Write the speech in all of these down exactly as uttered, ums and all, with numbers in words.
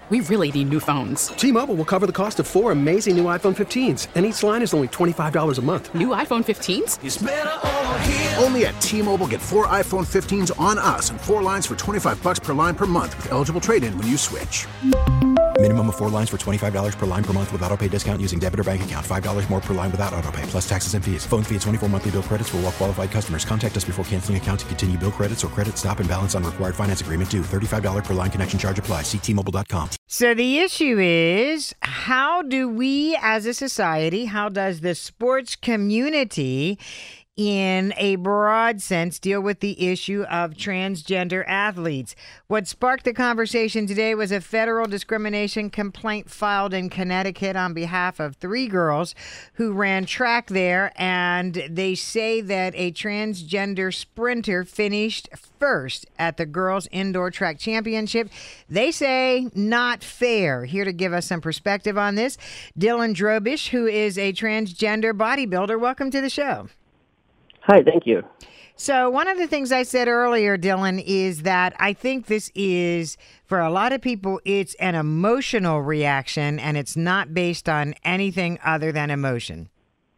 We really need new phones. T-Mobile will cover the cost of four amazing new iPhone fifteens, and each line is only twenty-five dollars a month. New iPhone fifteens? It's better over here. Only at T-Mobile, get four iPhone fifteens on us and four lines for twenty-five dollars per line per month with eligible trade-in when you switch. Minimum of four lines for twenty-five dollars per line per month with autopay discount using debit or bank account. five dollars more per line without autopay, plus taxes and fees. Phone fee at twenty-four monthly bill credits for well-qualified customers. Contact us before canceling account to continue bill credits or credit stop and balance on required finance agreement due. thirty-five dollars per line connection charge applies. See T Mobile dot com. So the issue is, how do we as a society, how does the sports community in a broad sense deal with the issue of transgender athletes? What sparked the conversation today was a federal discrimination complaint filed in Connecticut on behalf of three girls who ran track there, and they say that a transgender sprinter finished first at the girls' indoor track championship. They say not fair. Here to give us some perspective on this, Dylan Drobish, who is a transgender bodybuilder. Welcome to the show. Hi, thank you. So one of the things I said earlier, Dylan, is that I think this is, for a lot of people, it's an emotional reaction, and it's not based on anything other than emotion.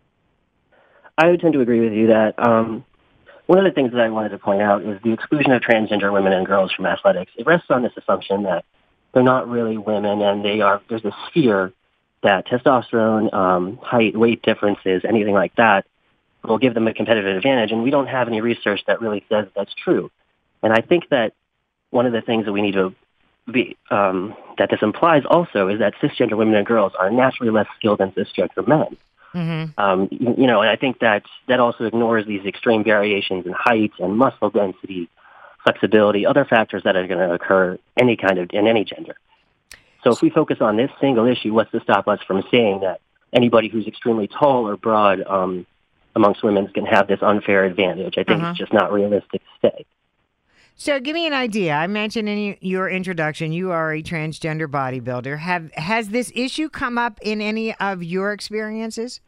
I would tend to agree with you that um, one of the things that I wanted to point out is the exclusion of transgender women and girls from athletics. It rests on this assumption that they're not really women, and they are. There's this fear that testosterone, um, height, weight differences, anything like that, will give them a competitive advantage, and we don't have any research that really says that's true. And I think that one of the things that we need to be, um, that this implies also is that cisgender women and girls are naturally less skilled than cisgender men. Mm-hmm. Um, you, you know, and I think that that also ignores these extreme variations in height and muscle density, flexibility, other factors that are going to occur any kind of in any gender. So if we focus on this single issue, what's to stop us from saying that anybody who's extremely tall or broad um, amongst women can have this unfair advantage? I think uh-huh. it's just not realistic to say. So give me an idea. I mentioned in your introduction, you are a transgender bodybuilder. Have Has this issue come up in any of your experiences?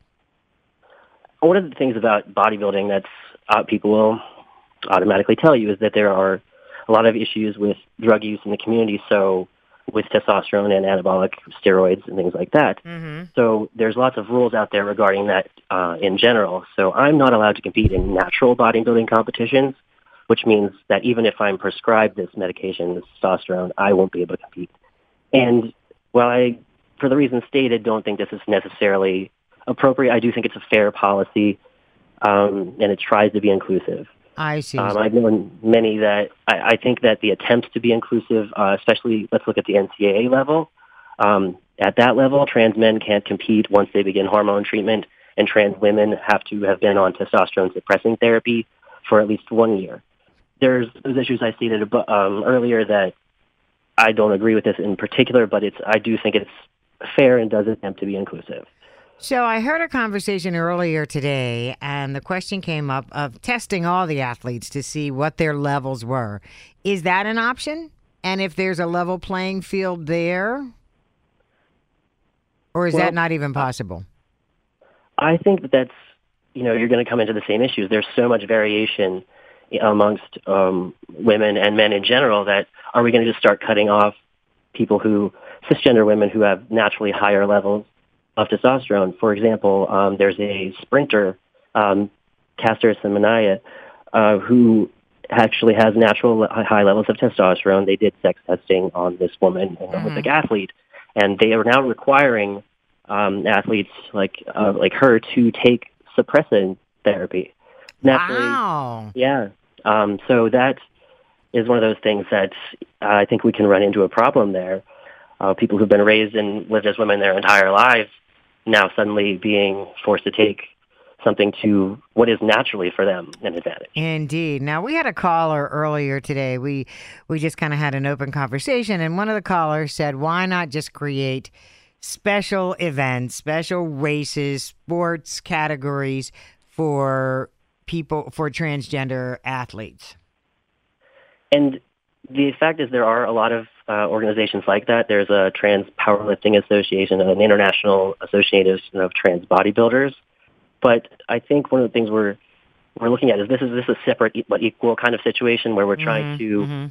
One of the things about bodybuilding that's uh, people will automatically tell you is that there are a lot of issues with drug use in the community. So with testosterone and anabolic steroids and things like that. Mm-hmm. So there's lots of rules out there regarding that uh, in general. So I'm not allowed to compete in natural bodybuilding competitions, which means that even if I'm prescribed this medication, this testosterone, I won't be able to compete. And while I, for the reasons stated, don't think this is necessarily appropriate, I do think it's a fair policy, um, and it tries to be inclusive. I see. Um, I've known many that I, I think that the attempts to be inclusive, uh, especially let's look at the N C double A level. Um, at that level, trans men can't compete once they begin hormone treatment, and trans women have to have been on testosterone suppressing therapy for at least one year. There's those issues I stated um, earlier that I don't agree with this in particular, but it's I do think it's fair and does attempt to be inclusive. So I heard a conversation earlier today, and the question came up of testing all the athletes to see what their levels were. Is that an option? And if there's a level playing field there? Or is well, that not even possible? I think that that's, you know, you're going to come into the same issues. There's so much variation amongst um, women and men in general that are we going to just start cutting off people who, cisgender women who have naturally higher levels of testosterone? For example, um, there's a sprinter, um, Caster Semenya, uh, who actually has natural high levels of testosterone. They did sex testing on this woman, an mm-hmm. Olympic athlete, and they are now requiring um, athletes like uh, like her to take suppressant therapy. Naturally, wow. Yeah. Um, so that is one of those things that uh, I think we can run into a problem there. Uh, people who've been raised and lived as women their entire lives now suddenly being forced to take something to what is naturally for them an advantage. Indeed. Now, we had a caller earlier today. We we just kind of had an open conversation, and one of the callers said, why not just create special events, special races, sports categories for people, for transgender athletes? And the fact is there are a lot of uh, organizations like that. There's a Trans Powerlifting Association, an international association of trans bodybuilders. But I think one of the things we're we're looking at is this is this a separate but equal kind of situation where we're trying mm-hmm, to mm-hmm.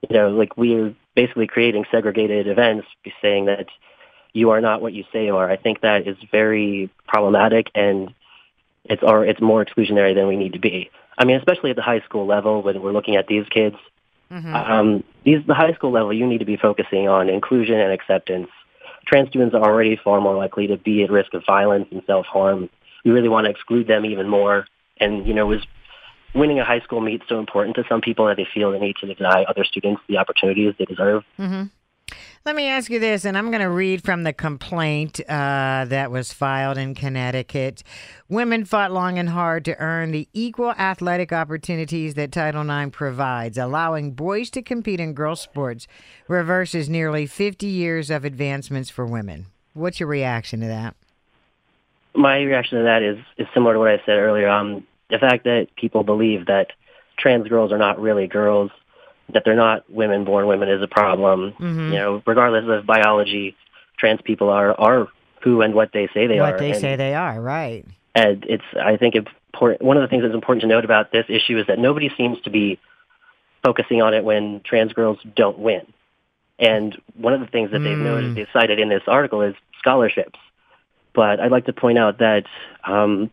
you know, like we're basically creating segregated events, saying that you are not what you say you are. I think that is very problematic, and it's or it's more exclusionary than we need to be. I mean, especially at the high school level when we're looking at these kids. Mm-hmm. Um, these the high school level, you need to be focusing on inclusion and acceptance. Trans students are already far more likely to be at risk of violence and self-harm. We really want to exclude them even more. And, you know, was winning a high school meet so important to some people that they feel the need to deny other students the opportunities they deserve? Mm-hmm. Let me ask you this, and I'm going to read from the complaint uh, that was filed in Connecticut. Women fought long and hard to earn the equal athletic opportunities that Title nine provides. Allowing boys to compete in girls' sports reverses nearly fifty years of advancements for women. What's your reaction to that? My reaction to that is, is similar to what I said earlier. Um, the fact that people believe that trans girls are not really girls, that they're not women, born women, is a problem. Mm-hmm. You know, regardless of biology, trans people are, are who and what they say they what are. What they and, say they are, right. And it's, I think, important. One of the things that's important to note about this issue is that nobody seems to be focusing on it when trans girls don't win. And one of the things that mm. they've noted, they've cited in this article is scholarships. But I'd like to point out that um,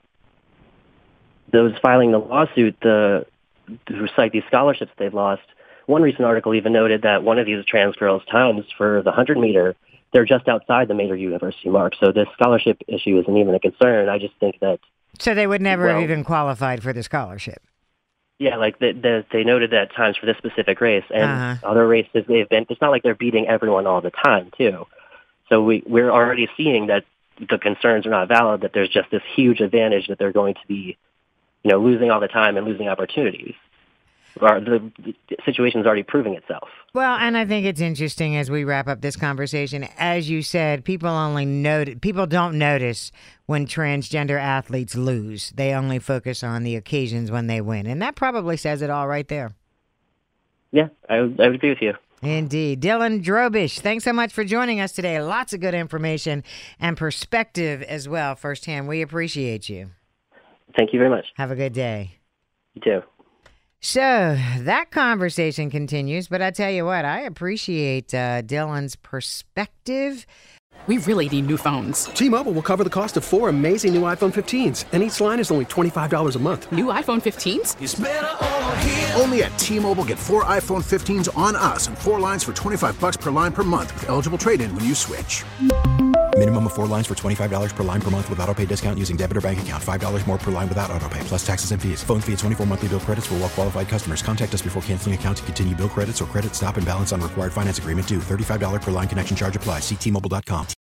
those filing the lawsuit, the who cite these scholarships they've lost, one recent article even noted that one of these trans girls' times for the one hundred meter, they're just outside the major university mark. So this scholarship issue isn't even a concern. I just think that... So they would never well, have even qualified for the scholarship? Yeah, like the, the, they noted that times for this specific race. And uh-huh. other races they've been... It's not like they're beating everyone all the time, too. So we, we're already seeing that the concerns are not valid, that there's just this huge advantage that they're going to be, you know, losing all the time and losing opportunities. Or the, the situation's already proving itself. Well, and I think it's interesting as we wrap up this conversation. As you said, people only note people don't notice when transgender athletes lose. They only focus on the occasions when they win, and that probably says it all right there. Yeah, I would, I would agree with you. Indeed. Dylan Drobish, thanks so much for joining us today. Lots of good information and perspective as well firsthand. We appreciate you. Thank you very much. Have a good day. You too. So that conversation continues, but I tell you what, I appreciate uh, Dylan's perspective. We really need new phones. T-Mobile will cover the cost of four amazing new iPhone fifteens, and each line is only twenty-five dollars a month. New iPhone fifteens? It's better over here. Only at T-Mobile, get four iPhone fifteens on us and four lines for twenty-five bucks per line per month with eligible trade-in when you switch. Minimum of four lines for twenty-five dollars per line per month with autopay discount using debit or bank account. five dollars more per line without autopay, plus taxes and fees. Phone fee at twenty-four monthly bill credits for well-qualified customers. Contact us before canceling account to continue bill credits or credit stop and balance on required finance agreement due. thirty-five dollars per line connection charge applies. See T Mobile dot com.